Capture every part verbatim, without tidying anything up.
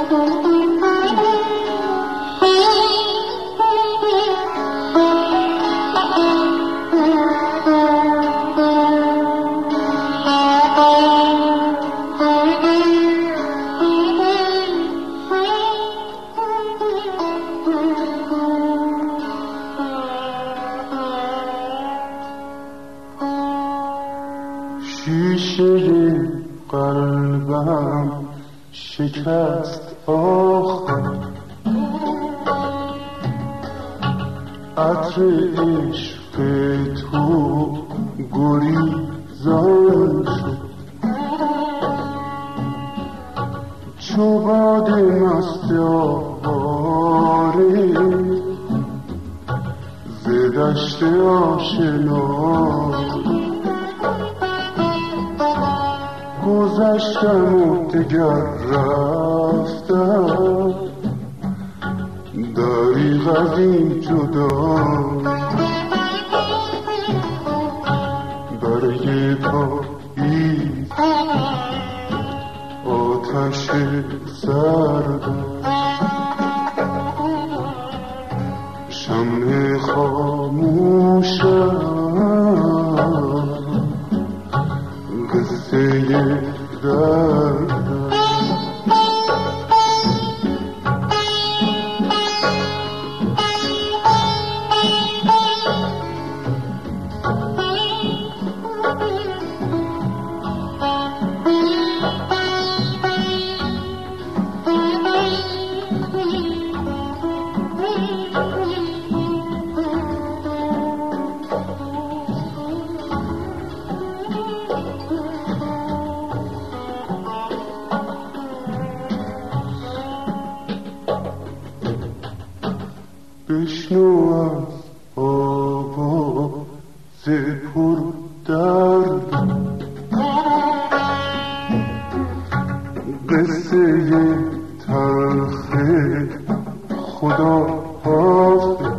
شیشه قلبم شکست آخر، عطر عشق تو گریزان شد، چو باد مست آواره ز دشت آشنا گذشتم و دگر رفتم، دریغ از این جدا برگ پاییز آتش سردم، شمع خاموشم قصه دردم. بشنو از آواز پر درد قصه تلخ خدا حافظ،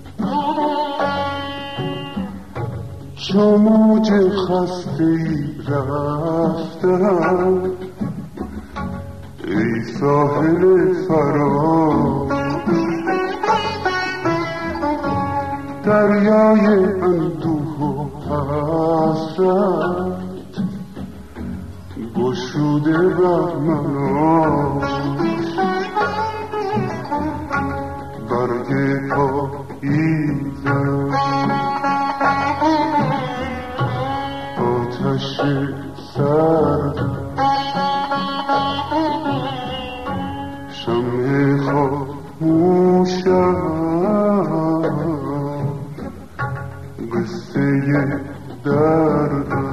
چو موج خسته‌ای رفتم ای ساحل فراز، دریای اندوه و حسرت گشوده بر من، برگ پاییزم آتش سردم، شمع خاموشم قصه دردم.